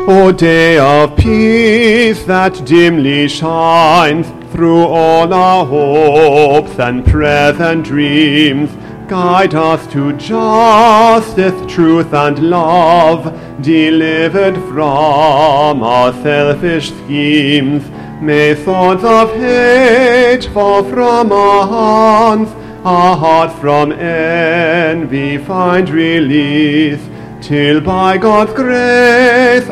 O day of peace that dimly shines through all our hopes and present dreams, guide us to justice, truth, and love, delivered from our selfish schemes. May thoughts of hate fall from our hands, our hearts from envy find release, till by God's grace